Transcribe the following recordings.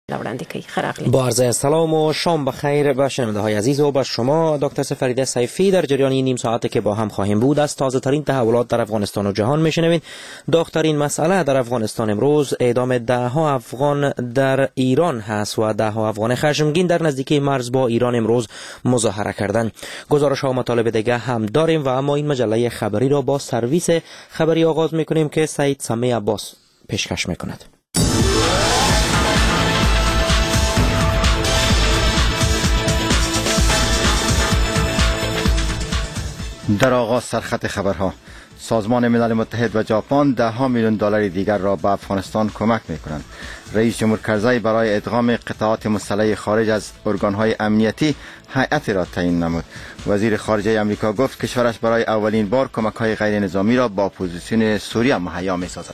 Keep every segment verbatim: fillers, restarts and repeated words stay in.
با عرض سلام و شام بخیر به شنونده های عزیز و به شما دکتر سفریده سیفی در جریان این نیم ساعته که با هم خواهیم بود از تازه ترین تحولات در افغانستان و جهان میشنوید. داغ‌ترین مسئله در افغانستان امروز اعدام ده ها افغان در ایران هست و ده ها افغان خشمگین در نزدیکی مرز با ایران امروز مظاهره کردند. گزارش ها و مطالب دیگه هم داریم و اما این مجله خبری را با سرویس خبری آغاز میکنیم که سعید سمی عباس پیشکش میکند. در آغاز سرخط خبرها: سازمان ملل متحد و ژاپن ده ها میلیون دلار دیگر را به افغانستان کمک میکنند. رئیس جمهور کرزی برای ادغام قطعات مسلح خارج از ارگانهای امنیتی هیئت را تعیین نمود. وزیر خارجه آمریکا گفت کشورش برای اولین بار کمک‌های غیر نظامی را با اپوزیسیون سوریه مهیا می‌سازد.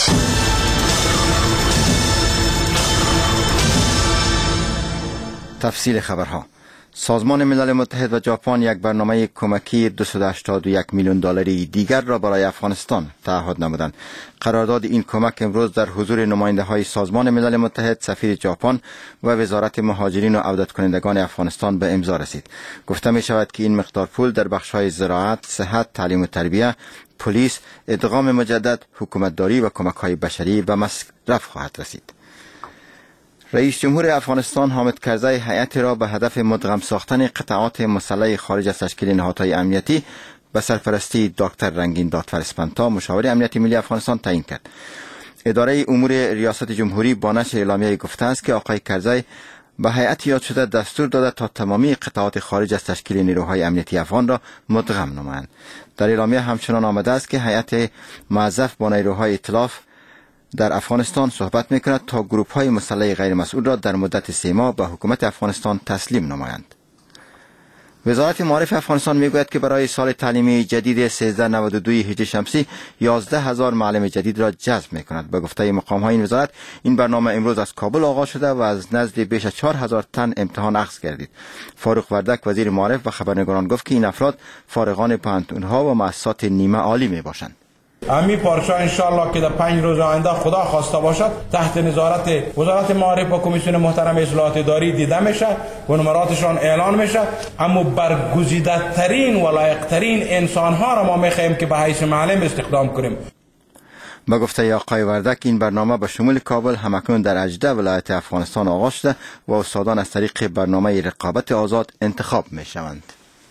تفصیل خبرها: سازمان ملل متحد و ژاپن یک برنامه کمکی دویست و هشتاد و یک میلیون دلاری دیگر را برای افغانستان تعهد نمودند. قرارداد این کمک امروز در حضور نماینده های سازمان ملل متحد، سفیر ژاپن و وزارت مهاجرین و عودت کنندگان افغانستان به امضا رسید. گفته می شود که این مقدار پول در بخش های زراعت، صحت، تعلیم و تربیت، پلیس، ادغام مجدد، حکومتداری و کمک های بشری به مصرف خواهد رسید. رئیس جمهور افغانستان حامد کرزی هیئت را به هدف مدغم ساختن قطعات مسلح خارج از تشکیل نهادهای امنیتی به سرپرستی دکتر رنگین دادفر اسپانتا، مشاور امنیت ملی افغانستان تعیین کرد. اداره امور ریاست جمهوری با نشر اعلامیه گفته است که آقای کرزی به هیئت یاد شده دستور داده تا تمامی قطعات خارج از تشکیل نیروهای امنیتی افغان را مدغم نمایند. در اعلامیه همچنان آمده است که هیئت موظف با نیروهای ائتلاف در افغانستان صحبت میکند تا گروپ های مسلح غیر مسئول را در مدت سه ماه به حکومت افغانستان تسلیم نمایند. وزارت معارف افغانستان میگوید که برای سال تعلیمی جدید سیزده نود و دو هجری شمسی یازده هزار معلم جدید را جذب میکند. به گفته مقام های این وزارت این برنامه امروز از کابل آغاز شده و از نزد بیش از چهار هزار تن امتحان اخذ گردید. فاروق وردک وزیر معارف و خبرنگاران گفت که این افراد فارغان پوهنتون‌ها و مؤسسات نیمه عالی میباشند. امی پارچه انشالله که در پنج روز آینده خدا خواسته باشد تحت نظارت وزارت معارف و کمیسیون محترم اصلاحات اداری دیده میشه و نمراتشان اعلان میشه. اما برگزیده ترین و لایق ترین انسان ها را ما میخواهیم که به حیث معلم استخدام کنیم. با گفته آقای وردک این برنامه به شمول کابل همکنون در هجده ولایت افغانستان آغاز شده و استادان از طریق برنامه رقابت آزاد انتخاب میشوند.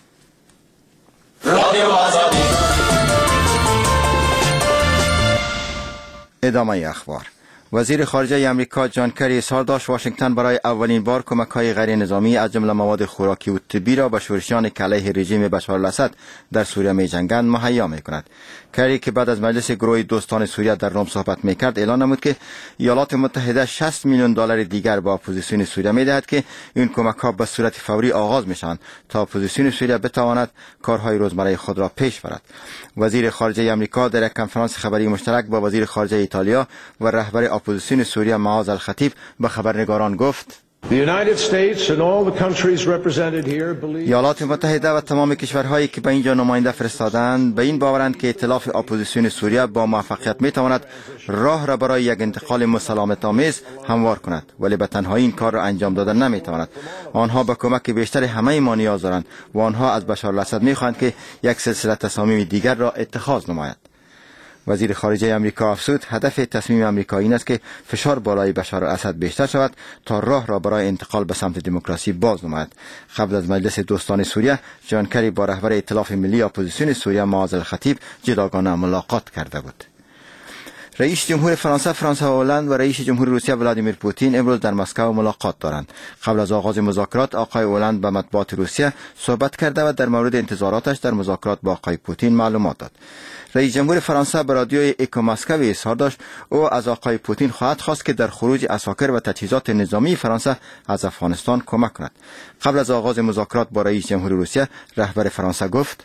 ادامه اخبار: وزیر خارجه آمریکا جان کری اظهار داشت واشنگتن برای اولین بار کمک‌های غیر نظامی از جمله مواد خوراکی و طبی را به شورشیان که علیه رژیم بشار الاسد در سوریه می‌جنگند مهیا می‌کند. کری که بعد از مجلس گروه دوستان سوریه در روم صحبت می‌کرد اعلان نمود که ایالات متحده شصت میلیون دلار دیگر به اپوزیسیون سوریه می‌دهد که این کمک‌ها به صورت فوری آغاز می‌شوند تا اپوزیسیون سوریه بتواند کارهای روزمره خود را پیش برد. وزیر خارجه آمریکا در یک کنفرانس خبری مشترک با وزیر خارجه ایتالیا و رهبر اپوزیسیون سوریه معاذ الخطیب به خبرنگاران گفت: ایالات متحده و تمام کشورهایی که به اینجا نماینده فرستادند به این باورند که ائتلاف اپوزیسیون سوریه با موفقیت میتواند راه را برای یک انتقال مسالمت آمیز هموار کند، ولی به تنهایی این کار را انجام دادن نمیتواند. آنها به کمک بیشتر همه ما نیاز دارند و آنها از بشار الاسد میخواهند که یک سلسله تصامیم دیگر را اتخاذ نماید. وزیر خارجه آمریکا افزود هدف تصمیم آمریکا این است که فشار بالای بشار الاسد بیشتر شود تا راه را برای انتقال به سمت دموکراسی باز نماید. قبل از مجلس دوستان سوریه جان کری با رهبر ائتلاف ملی اپوزیسیون سوریه معاذ الخطیب جداگانه ملاقات کرده بود. رئیس جمهور فرانسه فرانسوا هلند و رئیس جمهور روسیه ولادیمیر پوتین امروز در مسکو ملاقات دارند. قبل از آغاز مذاکرات آقای هلند به مطبوعات روسیه صحبت کرده و در مورد انتظاراتش در مذاکرات با آقای پوتین معلومات داد. رئیس جمهور فرانسه به رادیوی اکو مسکو اظهار داشت او از آقای پوتین خواهد خواست که در خروج عساکر و تجهیزات نظامی فرانسه از افغانستان کمک کند. قبل از آغاز مذاکرات با رئیس جمهور روسیه رهبر فرانسه گفت: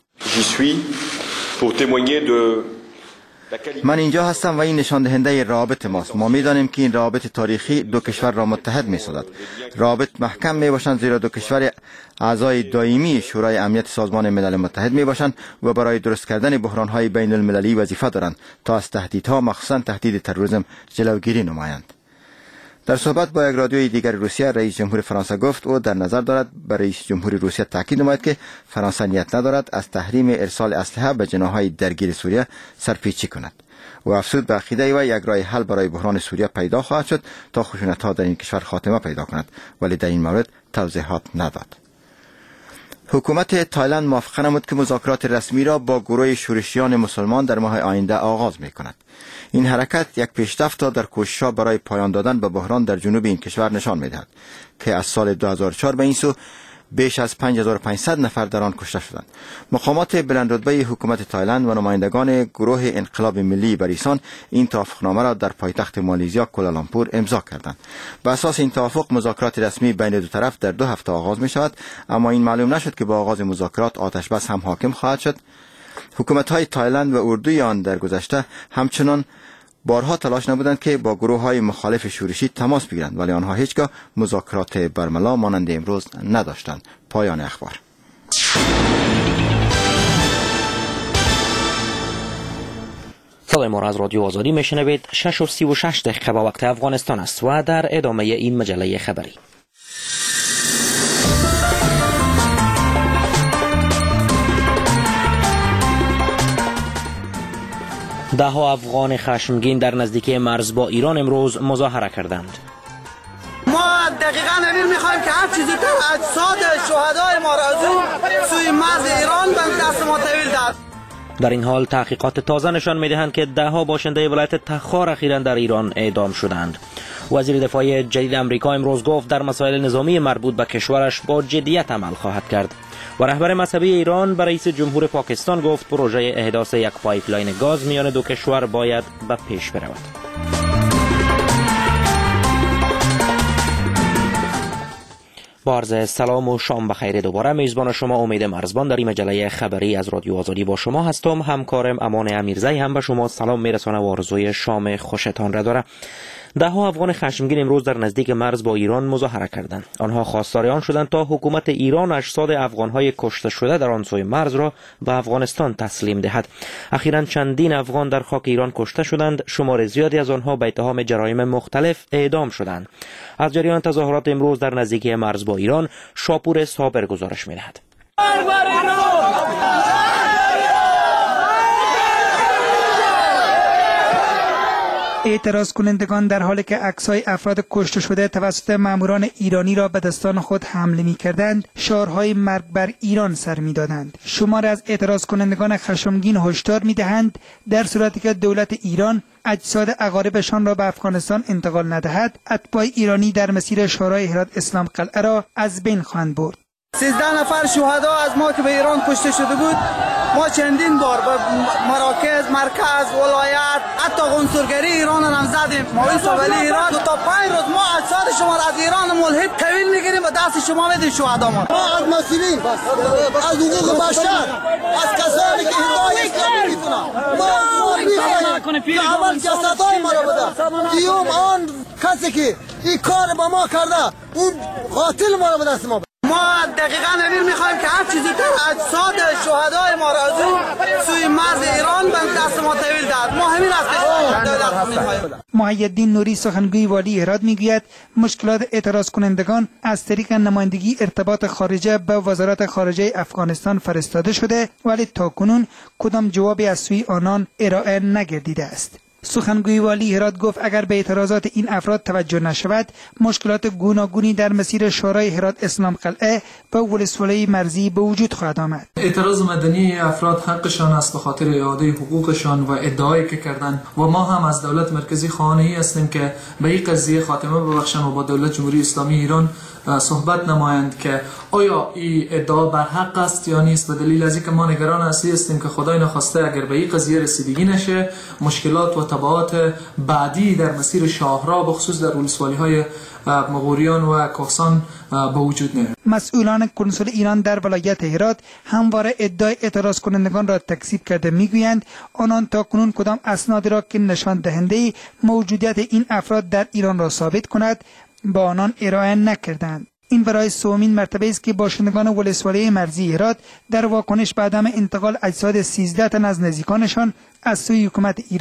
من اینجا هستم و این نشان دهنده روابط ماست. ما می‌دانیم که این روابط تاریخی دو کشور را متحد می‌سازد. روابط محکم میباشند زیرا دو کشور اعضای دائمی شورای امنیت سازمان ملل متحد میباشند و برای درست کردن بحران‌های بین المللی وظیفه دارند تا از تهدیدها مخصوصا تهدید تروریسم جلوگیری نمایند. در صحبت با یک رادیوی دیگر روسیه، رئیس جمهور فرانسه گفت او در نظر دارد به رئیس جمهور روسیه تاکید نماید که فرانسه نیت ندارد از تحریم ارسال اسلحه به جناح‌های درگیر سوریه سرپیچی کند. و افزود به عقیده و یک راه حل برای بحران سوریه پیدا خواهد شد تا خشونت‌ها در این کشور خاتمه پیدا کند، ولی در این مورد توضیحات نداد. حکومت تایلند موافقه نمود که مذاکرات رسمی را با گروه شورشیان مسلمان در ماه آینده آغاز می کند. این حرکت یک پیشرفت در کوشش‌ها برای پایان دادن به بحران در جنوب این کشور نشان می‌دهد که از سال دو هزار و چهار به این سو بیش از پنج هزار و پانصد نفر در آن کشته شدند. مقامات بلندرتبه حکومت تایلند و نمایندگان گروه انقلاب ملی بریسان این توافقنامه را در پایتخت مالزیا کوالالامپور امضا کردند. به اساس این توافق مذاکرات رسمی بین دو طرف در دو هفته آغاز می شود، اما این معلوم نشد که با آغاز مذاکرات آتش بس هم حاکم خواهد شد. حکومت‌های تایلند و اردوی آن در گذشته همچنان بارها تلاش نبودند که با گروه های مخالف شورشی تماس بگیرند، ولی آنها هیچگاه مذاکرات برملا مانند امروز نداشتند. پایان اخبار. صدای ما را از رادیو آزادی میشنوید. شش و سی و شش دقیقه با وقت افغانستان است و در ادامه این مجله خبری. ده ها افغان خشمگین در نزدیکی مرز با ایران امروز مظاهره کردند. ما دقیقاً امیر می‌خوایم که هر چیزی در اجساد شهدای ما را از سوی مرز ایران به دست ما تحویل دهد. در این حال تحقیقات تازه نشان می‌دهند که ده ها باشنده ولایت تخار اخیراً در ایران اعدام شدند. وزیر دفاع جدید آمریکا امروز گفت در مسائل نظامی مربوط به کشورش با جدیت عمل خواهد کرد. و رهبر مذهبی ایران به رئیس جمهور پاکستان گفت پروژه احداث یک پایپلاین گاز میان دو کشور باید به پیش برود. با عرض سلام و شام بخیر دوباره میزبان شما امید مرزبان در این مجله خبری از رادیو آزادی با شما هستم. همکارم امان امیرزی هم به شما سلام میرسانه و آرزوی شام خوشتان را داره. ده ها افغان خشمگین امروز در نزدیک مرز با ایران مظاهره کردند. آنها خواستار آن شدند تا حکومت ایران اجساد افغان‌های کشته شده در آن سوی مرز را به افغانستان تسلیم دهد. اخیراً چندین افغان در خاک ایران کشته شدند، شمار زیادی از آنها به اتهام جرایم مختلف اعدام شدند. از جریان تظاهرات امروز در نزدیکی مرز با ایران شاپور صابر گزارش می‌دهد. اعتراض کنندگان در حالی که عکس‌های افراد کشته شده توسط ماموران ایرانی را به دستان خود حمله می‌کردند، شعارهای مرگ بر ایران سر می‌دادند. شمار از اعتراض کنندگان خشمگین هشدار می‌دهند در صورتی که دولت ایران اجساد اقاربشان را به افغانستان انتقال ندهد، اتباع ایرانی در مسیر شورای هرات اسلام قلعه را از بین خواهند برد. سیزده نفر شهدا از ما که به ایران کشته شده بود، ما چندین بار به مراکز، مرکز، ولایت، حتی قنصلگری ایران هم زدیم. ما سوالی ایران دو تا پنج روز ما اجساد شما از ایران ملحد تحویل میگیریم و دست شما میدیم شهدا ما. ما از مسئولین، از حقوق بشر، از کسانی که هدایت اسلامی میکنن، ما میخواهیم که اول جسدهای ما را بده. دیوم آن کسی که این کار با ما کرده، اون قاتل ما را به دست ما بده. ما دقیقاً امیر می‌خوایم که هر چیزی در اجساد شهدای ما را از سوی مرز ایران به دست ما تحویل دهد. ما همین است که دولت می‌خوایم. محی‌الدین نوری سخنگوی والی هرات میگوید مشکلات اعتراض کنندگان از طریق نمایندگی ارتباط خارجه به وزارت خارجه افغانستان فرستاده شده، ولی تاکنون کدام جوابی از سوی آنان ارائه نگردیده است. سخنگوی والی هرات گفت اگر به اعتراضات این افراد توجه نشود، مشکلات گوناگونی در مسیر شورای هرات اسلام قلعه و ولسوالی مرزی به وجود خواهد آمد. اعتراض مدنی افراد حقشان است به خاطر اعاده حقوقشان و ادعایی که کردند و ما هم از دولت مرکزی خواهانی هستیم که به این قضیه خاتمه ببخشند و با دولت جمهوری اسلامی ایران صحبت نمایند که آیا این ادعا بر حق است یا نیست. به دلیل از اینکه ما نگران اصلی هستیم که خدای نخواسته اگر به این قضیه رسیدگی نشه، مشکلات و تبعات بعدی در مسیر شاهراه بخصوص در ولسوالی‌های مغوریان و کوهستان به وجود نیاید. مسئولان کنسول ایران در ولایت هرات همواره ادعای اعتراض کنندگان را تکذیب کرده میگویند آنان تاکنون کدام اسنادی را که نشان دهنده موجودیت این افراد در ایران را ثابت کند با آنان ارائه نکردند. این برای سومین مرتبه است که باشندگان ولسوالی مرزی هرات در واکنش به عدم انتقال اجساد سیزده تن از نزدیکانشان از سوی حکومت ایران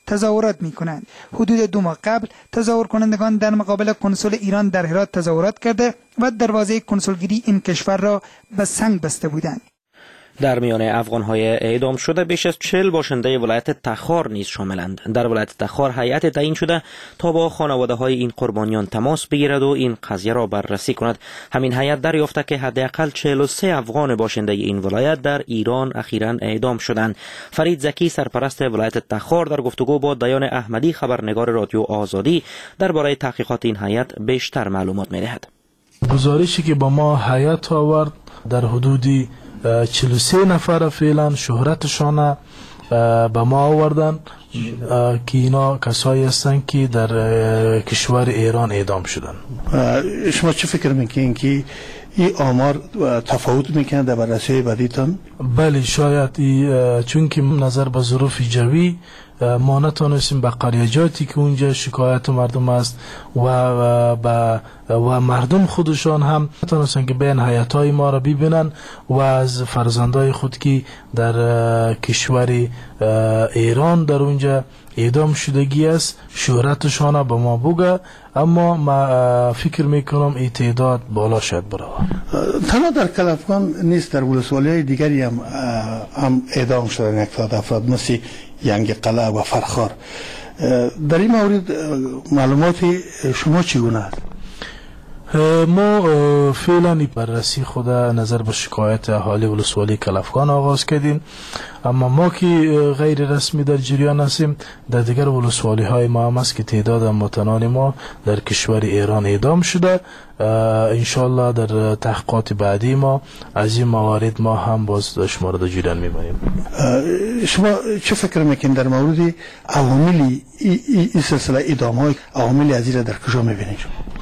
تظاهرات می کنند. حدود دو ماه قبل تظاهر کنندگان در مقابل کنسول ایران در هرات تظاهرات کرده و دروازه کنسولگری این کشور را به سنگ بسته بودند. در میان افغان‌های اعدام شده بیش از چهل باشنده ولایت تخار نیز شاملند. در ولایت تخار هیئت تعیین شده تا با خانواده‌های این قربانیان تماس بگیرد و این قضیه را بررسی کند. همین هیئت دریافته که حداقل چهل و سه افغان باشنده این ولایت در ایران اخیراً اعدام شدند. فرید زکی سرپرست ولایت تخار در گفتگو با دیان احمدی خبرنگار رادیو آزادی درباره تحقیقات این هیئت بیشتر معلومات می‌دهد. گزارشی که با ما هیئت آورد در حدودی چهل و سه نفر فعلا شهرتشان به ما آوردن که اینا کسایی هستند که در کشور ایران اعدام شدن. شما چه فکر میکنین که این آمار تفاوت میکنه در بررسی بعدیتان؟ بله شاید ای چون که نظر به ظروف جوی ما نتونستیم به قریجاتی که اونجا شکایت مردم است و و, و مردم خودشان هم نتونستن که بین حیاتای ما را ببینن و از فرزندای خود که در کشور ایران در اونجا اعدام شدگی است شهرتشان به ما بگه، اما ما فکر میکنم این تعداد بالا شد برای تنها در کلافگان نیست، در ولسوالی های دیگری هم هم اعدام شدن یک تعداد افراد مثل ینگ قلعه و فرخار. در این مورد معلومات شما چگونه است؟ ما فعلا بررسی خود نظر به شکایت اهالی ولسوالی کلافگان آغاز کردیم، اما ما که غیر رسمی در جریان هستیم در دیگر ولسوالی های ما هم است که تعداد هموطنان ما در کشور ایران اعدام شده. انشالله در تحقیقات بعدی ما از این موارد ما هم باز شما را در جریان میبریم. شما چه فکر میکنید در مورد عوامل این سلسله اعدام های عوامل از این در کجا میبینید؟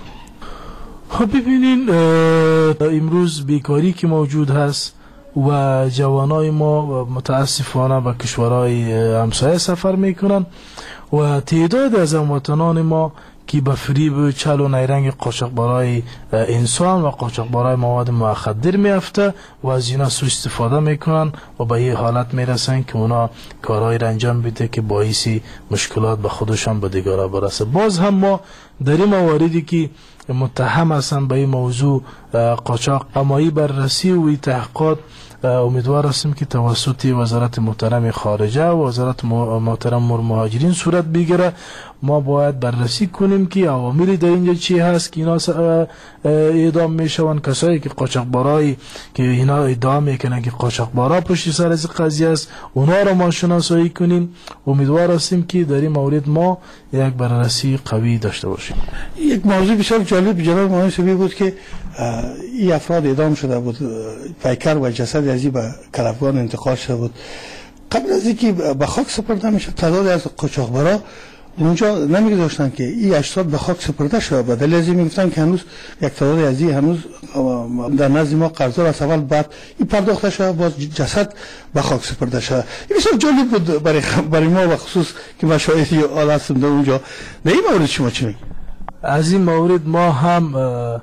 خب ببینین امروز بیکاری که موجود هست و جوانای ما متاسفانه به کشورهای همسایه سفر میکنن و تعداد از هموطنان ما که به فریب چل و نیرنگ قاچاقبرای انسان و قاچاقبرای مواد مخدر میافته و از اینا سوء استفاده میکنن و به این حالت میرسن که اونا کارهای را انجام بده که باعثی مشکلات به خودشان به دیگران برسه. باز هم ما در این مواردی که متهم هستن به این موضوع قاچاق امایی بررسی و تحقیقات امیدوار هستیم که توسط وزارت محترم خارجه و وزارت محترم مهاجرین صورت بگیره. ما باید بررسی کنیم که عواملی در اینجا چی هست که اینا اعدام میشون، کسایی که قاچاقبرای که اینا ادعا میکنن که قاچاقبرا پشت سر از قضیه است اونا را ما شناسایی کنیم. امیدوار هستیم که در این مورد ما یک بررسی قوی داشته باشیم. یک موضوع بسیار جالب جناب محسوبی بود که این افراد اعدام شده بود، پیکر و جسد ازی به کلافگان انتقال شده بود. قبل از اینکه به خاک سپرده میشه تعداد از قاچاقبرا اونجا نمیگذاشتن که این اجساد به خاک سپرده شده، به دلیل از این میگفتن که هنوز یک تعداد از این هنوز در نزد ما قرضدار است، اول بعد این پرداخته شده باز جسد به خاک سپرده شده. این بسیار جالب بود برای برای ما و خصوص که ما شاهدی حال هستیم در اونجا. در این مورد شما چی میگید؟ از این مورد ما هم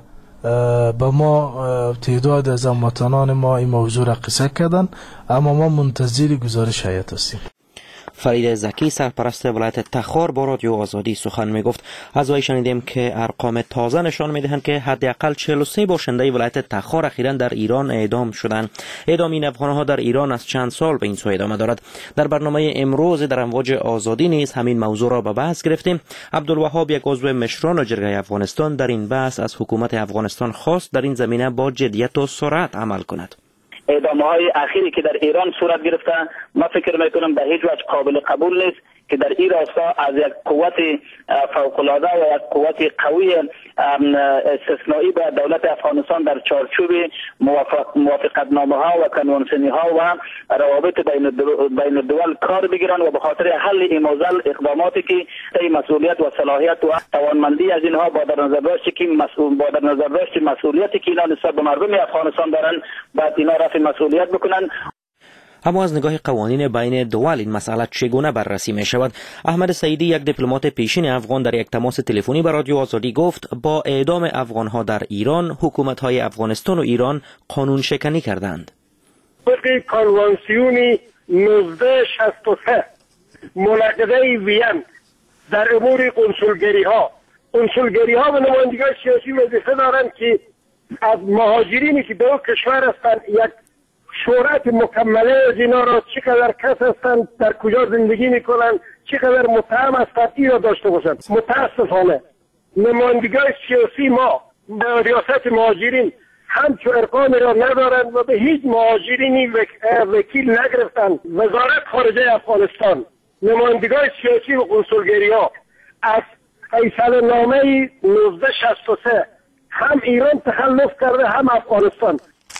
با ما تعداد از هموطنان ما این موضوع را قصه کردن، اما ما منتظر گزارش هیئت هستیم. فرید زکی سرپرست ولایت تخار با رادیو آزادی سخن می گفت. از وی شنیدیم که ارقام تازه نشان می دهند که حداقل چهل و سه باشنده ولایت تخار اخیراً در ایران اعدام شدند. اعدام این افغانها در ایران از چند سال به این سو ادامه دارد. در برنامه امروز در امواج آزادی نیز همین موضوع را به بحث گرفتیم. عبدالوهاب یک عضو مشران جرگه افغانستان در این بحث از حکومت افغانستان خواست در این زمینه با جدیت و سرعت عمل کند. اعدام‌های اخیری که در ایران صورت گرفته ما فکر میکنم به هیچ وجه قابل قبول نیست که در این راستا از یک قوت فوق‌العاده و یک قوت قوی استثنایی به دولت افغانستان در چارچوب موافقتنامه ها و کنوانسیونی ها و روابط بین الدول کار بگیرن و به خاطر حل این موزل اقداماتی که طی مسئولیت و صلاحیت و توانمندی از اینها با در نظر داشت که مسئول با در نظر داشت مسئولیتی که اینا نسبت به مردم افغانستان دارن بعد اینا رفع مسئولیت بکنن. اما از نگاه قوانین بین دول این مسئله چگونه بررسی می شود؟ احمد سعیدی یک دیپلمات پیشین افغان در یک تماس تلفنی با رادیو آزادی گفت با اعدام افغانها در ایران حکومت‌های افغانستان و ایران قانون شکنی کردند. طبق کنوانسیون نوزده شصت و سه منعقده وین در امور کنسولگری ها کنسولگری ها و نمایندگان سیاسی وظیفه دارند که از مهاجرینی که به اون کشور هستند یک شهرت مکمله از اینا را چقدر کس هستند، در کجا زندگی میکنند، چقدر متهم هستند، این را داشته باشند. متاسفانه نمایندگان سیاسی ما به ریاست مهاجرین همچون ارقام را ندارند و به هیچ مهاجرینی وکیل نگرفتند. وزارت خارجه افغانستان، نمایندگان سیاسی و کنسولگری ها از فیصله نامه نوزده شصت و سه هم ایران تخلف کرده هم افغانستان.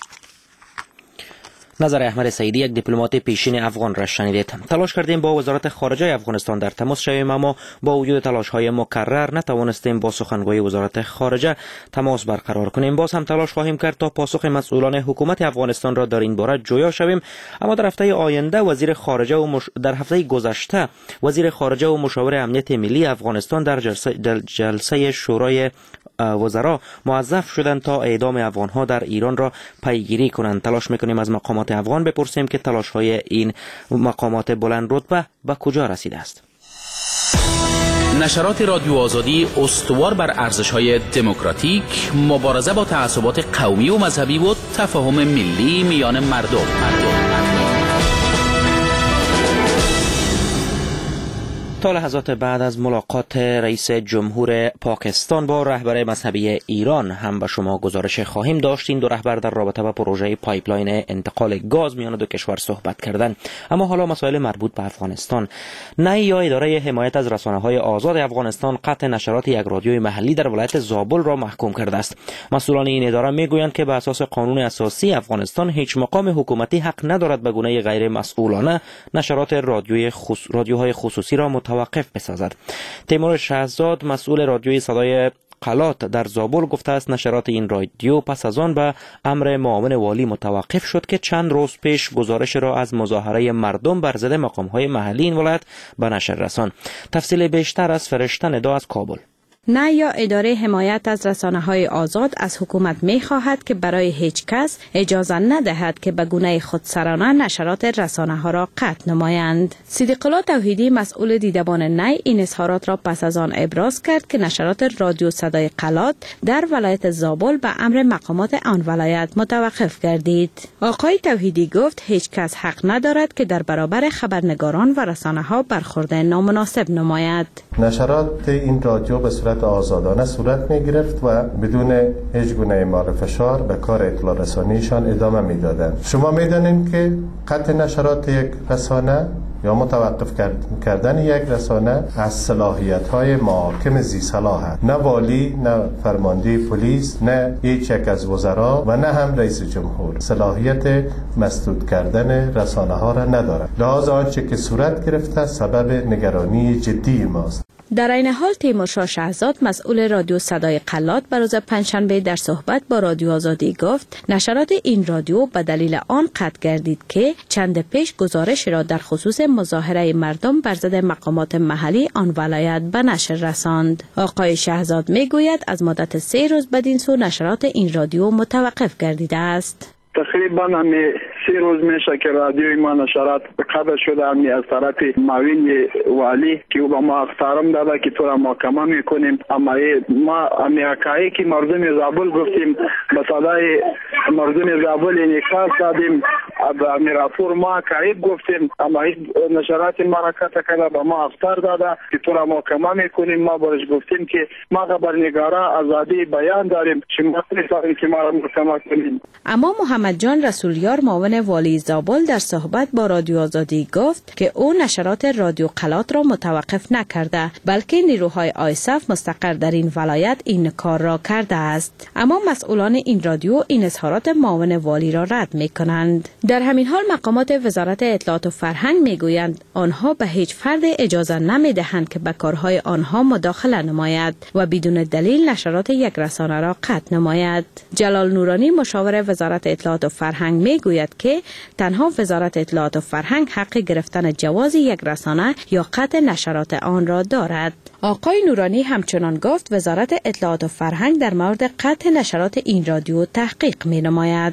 نظر احمد سعیدی، یک دیپلمات پیشین افغان را شنیدید. تلاش کردیم با وزارت خارجه افغانستان در تماس شویم، اما با وجود تلاش های مکرر نتوانستیم با سخنگوی وزارت خارجه تماس برقرار کنیم. باز هم تلاش خواهیم کرد تا پاسخ مسئولان حکومت افغانستان را در این باره جویا شویم. اما در هفته آینده وزیر خارجه و مش... در هفته گذشته وزیر خارجه و مشاور امنیت ملی افغانستان در جلسه, در جلسه شورای وزرا موظف شدند تا اعدام افغانها در ایران را پیگیری کنند. تلاش میکنیم از مقامات افغان بپرسیم که تلاش های این مقامات بلند رتبه به کجا رسیده است. نشرات رادیو آزادی استوار بر ارزش‌های دموکراتیک، مبارزه با تعصبات قومی و مذهبی و تفاهم ملی میان مردم. مردم. تا لحظات بعد از ملاقات رئیس جمهور پاکستان با رهبر مذهبی ایران هم به شما گزارش خواهیم داشت. این دو رهبر در رابطه با پروژه پایپلاین انتقال گاز میان دو کشور صحبت کردند. اما حالا مسائل مربوط به افغانستان. نی یا اداره حمایت از رسانه‌های آزاد افغانستان قطع نشرات یک رادیوی محلی در ولایت زابل را محکوم کرده است. مسئولان این اداره میگویند که به اساس قانون اساسی افغانستان هیچ مقام حکومتی حق ندارد به گونه غیر مسئولانه نشرات رادیوی خص... رادیوهای خصوصی را متوقف بسازد. تیمور شهزاد، مسئول رادیوی صدای قلات در زابل، گفته است نشرات این رادیو پس از آن به امر معاون والی متوقف شد که چند روز پیش گزارش را از مظاهره مردم بر ضد مقام‌های محلی این ولایت به نشر رساند. تفصیل بیشتر از فرشته ندا از کابل. نه یا اداره حمایت از رسانه‌های آزاد از حکومت می‌خواهد که برای هیچ کس اجازه ندهد که به گونه خودسرانه نشرات رسانه‌ها را قطع نمایند. صدیق الله توحیدی، مسئول دیدبان نی، این اظهارات را پس از آن ابراز کرد که نشرات رادیو صدای قلات در ولایت زابل به امر مقامات آن ولایت متوقف گردید. آقای توحیدی گفت هیچ کس حق ندارد که در برابر خبرنگاران و رسانه‌ها برخورد نامناسب نماید. نشرات این رادیو به صورت آزادانه صورت می گرفت و بدون هیچ گونه اعمال فشار به کار اطلاع رسانیشان ادامه می دادند. شما می دانید که قطع نشرات یک رسانه یا متوقف کردن یک رسانه از صلاحیت های محاکم ذی صلاح، نه والی، نه فرمانده پلیس، نه هیچ یک از وزرا و نه هم رئیس جمهور صلاحیت مسدود کردن رسانه ها را ندارد. لحاظ آنچه که صورت گرفته سبب نگرانی جدی ماست. در این حال تیمورشاه شهزاد، مسئول رادیو صدای قلات، به روز پنجشنبه در صحبت با رادیو آزادی گفت نشرات این رادیو به دلیل آن قطع گردید که چند پیش گزارش را در خصوص مظاهره مردم بر ضد مقامات محلی آن ولایت به نشر رساند. آقای شهزاد میگوید از مدت سه روز بدین سو نشرات این رادیو متوقف گردیده است. تقریبا همی سه روز میشه که رادیوی ما نشرات قطع شده همی از طرف معاون والی که او به ما اختارم داده که تو را محاکمه میکنیم. اما ما همی حقایی که مردم زابل گفتیم به صدای مردم زابل انعکاس دادیم، همی راپور ما حقایی گفتیم، اما نشرات ما را قطع کرده به ما اختار داده که تو را محاکمه میکنیم. ما برش گفتیم که ما خبرنگارا آزادی بیان داریم، شما نمی‌تونید که ما را محاکمه کنیم. اما محمد جان رسولیار، معاون والی زابل، در صحبت با رادیو آزادی گفت که او نشرات رادیو قلات را متوقف نکرده، بلکه نیروهای آیسف مستقر در این ولایت این کار را کرده است. اما مسئولان این رادیو این اظهارات معاون والی را رد می کنند. در همین حال مقامات وزارت اطلاعات و فرهنگ می گویند آنها به هیچ فرد اجازه نمی دهند که به کارهای آنها مداخله نماید و بدون دلیل نشرات یک رسانه را قطع نماید. جلال نورانی، مشاور وزارت اطلاعات و فرهنگ، می گوید که تنها وزارت اطلاعات و فرهنگ حق گرفتن جواز یک رسانه یا قطع نشرات آن را دارد. آقای نورانی همچنان گفت وزارت اطلاعات و فرهنگ در مورد قطع نشرات این رادیو تحقیق می نماید.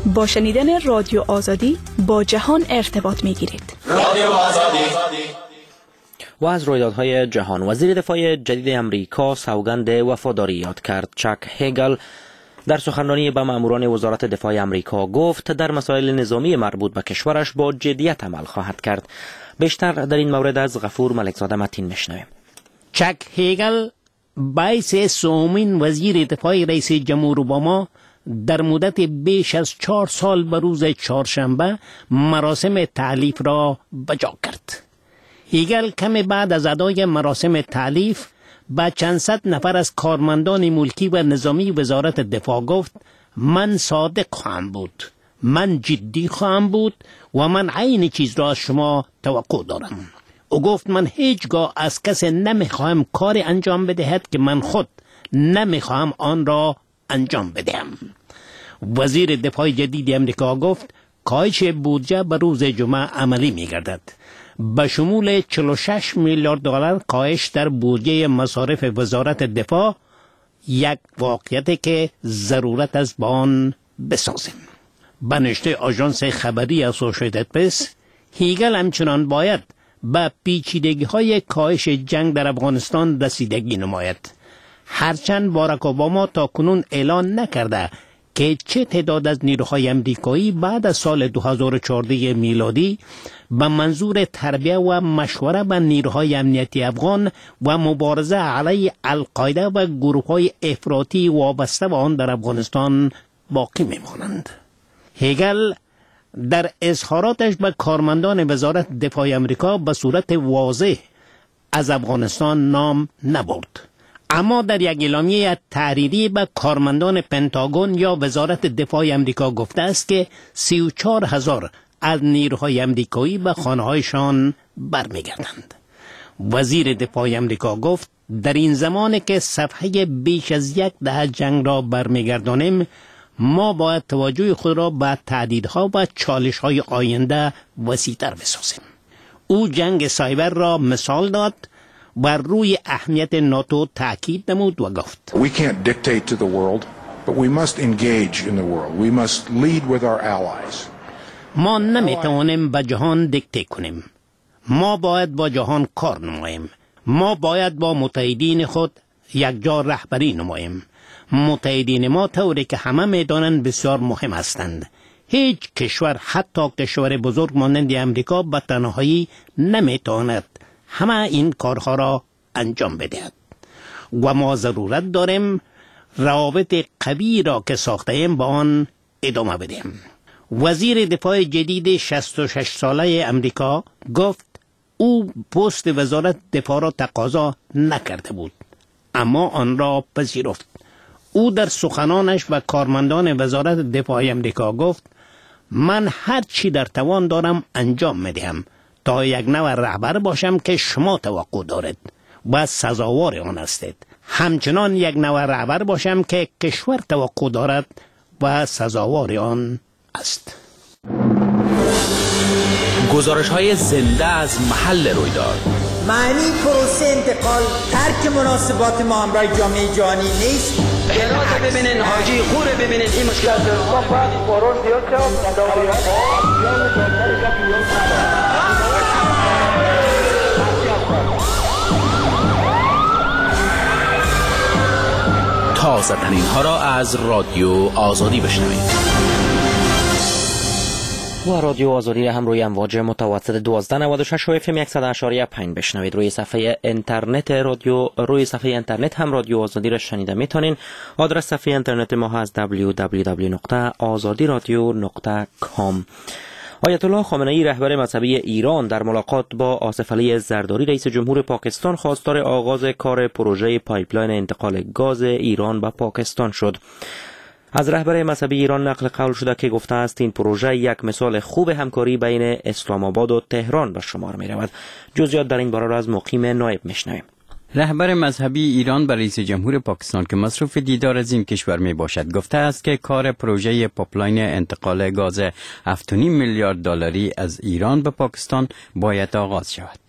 با شنیدن رادیو آزادی با جهان ارتباط می گیرید. رادیو آزادی. و از رویدادهای جهان، وزیر دفاع جدید امریکا سوگند وفاداری یاد کرد. چک هگل در سخنرانی به ماموران وزارت دفاع امریکا گفت در مسائل نظامی مربوط به کشورش با جدیت عمل خواهد کرد. بیشتر در این مورد از غفور ملکزاده متین میشنویم. چک هگل باعث سومین وزیر دفاع رئیس جمهور اوباما در مدت بیش از چهار سال به روز چهارشنبه مراسم تعلیف را بجا کرد. هگل کم بعد از ادای مراسم تعلیف با چند صد نفر از کارمندان ملکی و نظامی وزارت دفاع گفت من صادق خواهم بود، من جدی خواهم بود و من عین چیز را از شما توقع دارم. او گفت من هیچگاه از کسی نمیخواهم کار انجام بدهد که من خود نمیخواهم آن را انجام بدهم. وزیر دفاع جدید امریکا گفت کاهش بودجه به روز جمعه عملی میگردد. به شمول چهل و شش میلیارد دلار کاهش در بودجه مصارف وزارت دفاع، یک واقعیتی که ضرورت است با آن بسازیم. به نشر آژانس خبری اسوسییتد پرس، هگل همچنان باید به پیچیدگی های کاهش جنگ در افغانستان رسیدگی نماید. هرچند باراک اوباما تا کنون اعلان نکرده که چه تعداد از نیروهای امریکایی بعد از سال دو هزار و چهارده میلادی به منظور تربیه و مشوره به نیروهای امنیتی افغان و مبارزه علیه القاعده و گروه‌های افراطی وابسته به آن در افغانستان باقی میمانند. هگل در اظهاراتش به کارمندان وزارت دفاع امریکا به صورت واضح از افغانستان نام نبرد، اما در یک اعلامیه تحریری به کارمندان پنتاگون یا وزارت دفاع امریکا گفته است که سی و چهار هزار از نیروهای امریکایی به خانه‌هایشان برمیگردند. وزیر دفاع امریکا گفت در این زمانی که صفحه بیش از یک دهه جنگ را برمیگردانیم، ما باید توجه خود را به تهدیدها و چالش‌های آینده وسیع‌تر بسازیم. او جنگ سایبر را مثال داد و روی اهمیت ناتو تاکید نمود و گفت We can't dictate to the world, but we must engage in the world. We must lead with our allies. ما نمیتوانیم به جهان دیکته کنیم. ما باید با جهان کار نماییم. ما باید با متحدین خود یک جا رهبری نماییم. متحدین ما طوری که همه میدانند بسیار مهم هستند. هیچ کشور، حتی کشور بزرگ مانند امریکا، به تنهایی نمیتواند همه این کارها را انجام بدهد و ما ضرورت داریم روابط قوی را که ساخته ایم با آن ادامه بدیم. وزیر دفاع جدید شصت و شش ساله امریکا گفت او پست وزارت دفاع را تقاضا نکرده بود، اما آن را پذیرفت. او در سخنانش و کارمندان وزارت دفاع امریکا گفت من هر چی در توان دارم انجام میدهم تا یک نوع رهبر باشم که شما توقع دارید و سزاوار آن هستید. همچنان یک نوع رهبر باشم که کشور توقع دارد و سزاوار آن است. گزارش های زنده از محل رویداد. معنی پروسه انتقال ترک مناسبات ما همراه جامعه جهانی نیست. هرات ببینین، حاجی خوره ببینین، این مشکل تازه ترین ها را از رادیو آزادی بشنوید. و رادیو آزادی هم روی امواج متوسط دوازده نود و شش و اف ام صد و اشاره پنج بشنوید. روی صفحه اینترنت رادیو روی صفحه اینترنت هم رادیو آزادی را شنیده میتونین. آدرس صفحه اینترنت ما هست دبلیو دبلیو دبلیو نقطه آزادی رادیو نقطه کام. آیت الله خامنه ای رهبر مذهبی ایران در ملاقات با آصف علی زرداری رئیس جمهور پاکستان خواستار آغاز کار پروژه پایپلاین انتقال گاز ایران به پاکستان شد. از رهبر مذهبی ایران نقل قول شده که گفته است این پروژه یک مثال خوب همکاری بین اسلام آباد و تهران به شمار می رود. جزئیات در این باره را از مقیم نایب میشنویم. رهبر مذهبی ایران به رئیس جمهور پاکستان که مصروف دیدار از این کشور می باشد گفته است که کار پروژه پایپلاین انتقال گاز هفت و نیم میلیارد دلاری از ایران به پاکستان باید آغاز شود.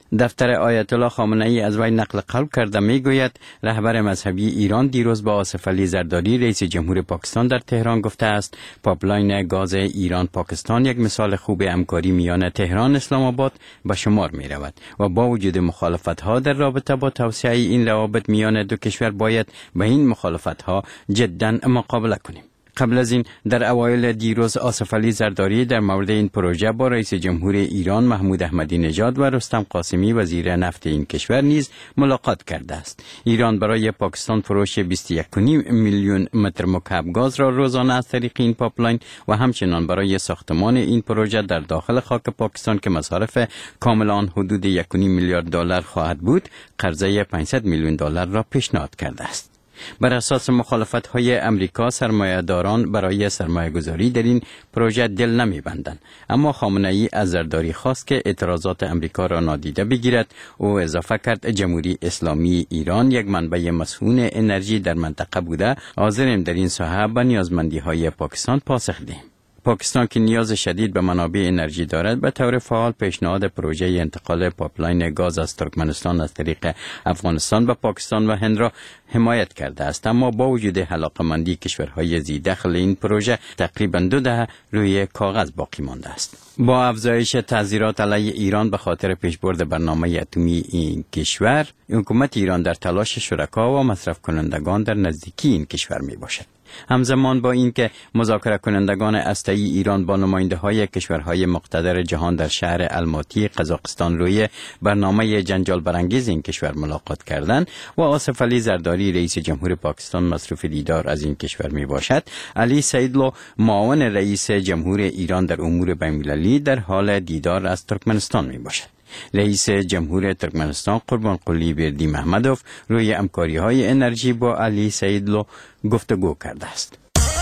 دفتر آیت الله خامنه ای از وی نقل قول کرده میگوید رهبر مذهبی ایران دیروز با آصف علی زرداری رئیس جمهور پاکستان در تهران گفته است پایپلاین گاز ایران پاکستان یک مثال خوب همکاری میان تهران اسلام آباد به شمار می رود و با وجود مخالفت ها در رابطه با توسعه این روابط میان دو کشور باید به این مخالفت ها جدا مقابله کنیم. قبل از این در اوایل دیروز آصف علی زرداری در مورد این پروژه با رئیس جمهور ایران محمود احمدی نژاد و رستم قاسمی وزیر نفت این کشور نیز ملاقات کرده است. ایران برای پاکستان فروش بیست و یک و نیم میلیون متر مکعب گاز را روزانه از طریق این پایپلاین و همچنان برای ساختمان این پروژه در داخل خاک پاکستان که مصارف کامل آن حدود یک و نیم میلیارد دلار خواهد بود، قرضه پانصد میلیون دلار را پیشنهاد کرده است. بر اساس مخالفت های امریکا سرمایه‌داران برای سرمایه گذاری در این پروژه دل نمی بندند، اما خامنه ای از زرداری خواست که اعتراضات امریکا را نادیده بگیرد. او اضافه کرد جمهوری اسلامی ایران یک منبع مسئول انرژی در منطقه بوده، حاضریم در این ساحه به نیازمندی های پاکستان پاسخ دهیم. پاکستان که نیاز شدید به منابع انرژی دارد به طور فعال پیشنهاد پروژه انتقال پایپلاین گاز از ترکمنستان از طریق افغانستان به پاکستان و هند را حمایت کرده است، اما با وجود علاقه‌مندی کشورهای ذی دخل این پروژه تقریبا دو دهه روی کاغذ باقی مانده است. با افزایش تعذیرات علیه ایران به خاطر پیشبرد برنامه اتمی این کشور، حکومت ایران در تلاش شرکا و مصرف کنندگان در نزدیکی این کشور می باشد. همزمان با اینکه مذاکره کنندگان هسته‌ای ایران با نماینده های کشورهای مقتدر جهان در شهر الماتی قزاقستان روی برنامه جنجال برانگیز این کشور ملاقات کردند و آصف علی زرداری رئیس جمهور پاکستان مصروف دیدار از این کشور می باشد، علی سیدلو معاون رئیس جمهور ایران در امور بین‌المللی در حال دیدار از ترکمنستان می باشد. رئیس جمهور ترکمنستان قربانقلی بردی محمدوف روی همکاری های انرژی با علی سیدلو گفتگو کرده است.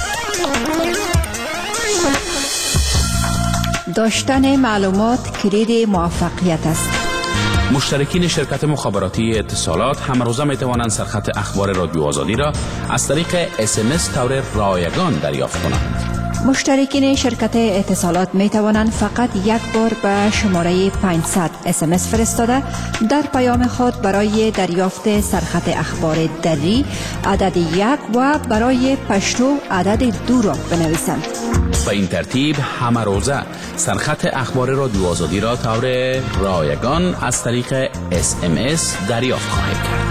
داشتن معلومات کلید موفقیت است. مشترکین شرکت مخابراتی اتصالات همروزه می توانند سرخط اخبار رادیو آزادی را از طریق اس ام اس طور رایگان دریافت کنند. مشترکین شرکت اتصالات می توانند فقط یک بار به شماره پانصد اس ام اس فرستاده در پیام خود برای دریافت سرخط اخبار دری عدد یک و برای پشتو عدد دو را بنویسند. به این ترتیب همه روزه سرخط اخبار رادیو آزادی را طور رایگان از طریق اس ام اس دریافت خواهید کرد.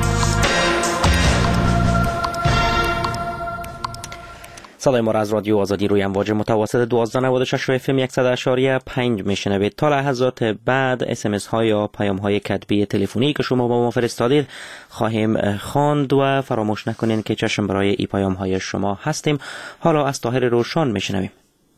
صدای ما را از رادیو آزادی روی امواج متوسط دوازده نود و شش و اف ام صد و اشاری پنج میشنوید. تا لحظات بعد اس ام اس ها یا پیام های کتبی تلفنی که شما با ما فرستادید خواهیم خواند و فراموش نکنین که چشم برای ای پیام های شما هستیم. حالا از طاهر روشان میشنویم.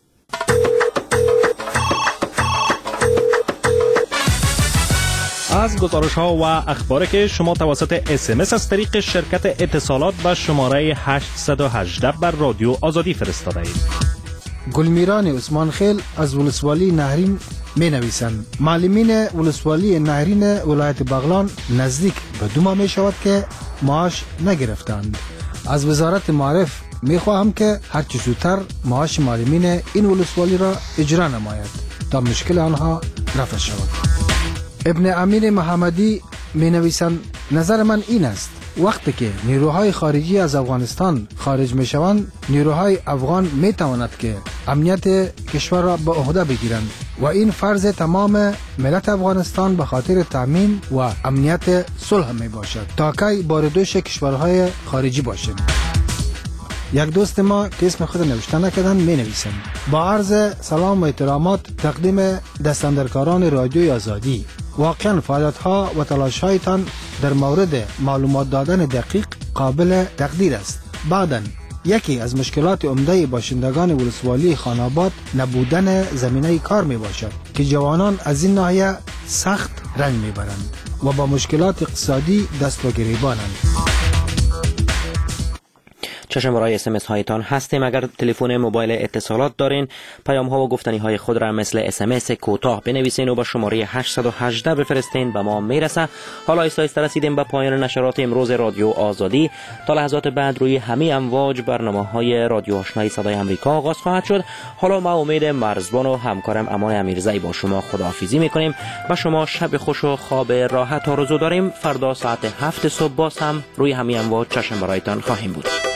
از گزارش ها و اخباری که شما توسط اس ام اس از طریق شرکت اتصالات به شماره هشت یک هشت بر رادیو آزادی فرستاده اید. گلمیران عثمان خیل از ولسوالی نهرین می نویسند معلمین ولسوالی نهرین ولایت بغلان نزدیک به دو ماه می شود که معاش نگرفتند. از وزارت معارف می خواهم که هرچه زودتر معاش معلمین این ولسوالی را اجرا نماید تا مشکل آنها رفع شود. ابن امیر محمدی می نویسند نظر من این است وقتی که نیروهای خارجی از افغانستان خارج می شوند نیروهای افغان می تواند که امنیت کشور را به عهده بگیرند و این فرض تمام ملت افغانستان به خاطر تامین و امنیت صلح می باشد تا کی باردوش کشورهای خارجی باشیم. یک دوست ما که اسم خود نوشته نکردن می نویسند با عرض سلام و احترامات تقدیم دستاندرکاران رادیوی آزادی، واقعا فعالیت ها و تلاش هایتان در مورد معلومات دادن دقیق قابل تقدیر است. بعداً یکی از مشکلات عمده باشندگان ولسوالی خاناباد نبودن زمینه کار می باشد که جوانان از این ناحیه سخت رنج می برند و با مشکلات اقتصادی دست و گریبانند. چشم برای اس ام اس هایتان هستیم. اگر تلفن موبایل اتصالات دارین پیام ها و گفتنی های خود را مثل اس ام اس کوتاه بنویسین و با شماره هشت یک هشت بفرستین به ما میرسه. حالا ایستا ایستا رسیدیم به پایان نشرات امروز رادیو آزادی. تا لحظات بعد روی همه امواج برنامه های رادیو آشنای صدای امریکا آغاز خواهد شد. حالا ما امید مرزبان و همکارم امان امیرزایی با شما خداحافظی میکنیم. با شما شب خوش و خواب راحت آرزو داریم. فردا ساعت هفت صبح باز هم روی همه امواج چشم برایتان خواهیم بود.